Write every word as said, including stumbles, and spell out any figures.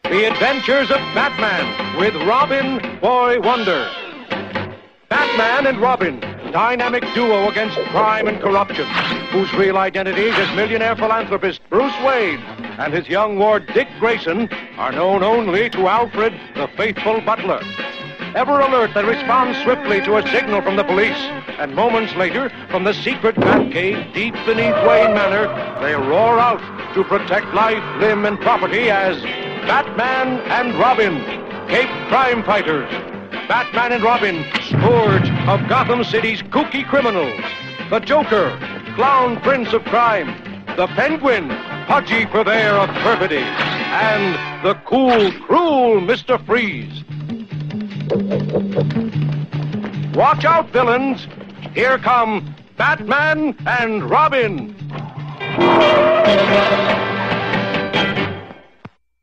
The Adventures of Batman with Robin, Boy Wonder. Batman and Robin, dynamic duo against crime and corruption, whose real identities as millionaire philanthropist Bruce Wayne and his young ward Dick Grayson are known only to Alfred, the faithful butler. Ever alert, they respond swiftly to a signal from the police, and moments later, from the secret Batcave deep beneath Wayne Manor, they roar out to protect life, limb, and property as Batman and Robin, Cape Crime Fighters. Batman and Robin, scourge of Gotham City's kooky criminals. The Joker, clown prince of crime. The Penguin, pudgy purveyor of perfidy. And the cool, cruel Mister Freeze. Watch out, villains. Here come Batman and Robin.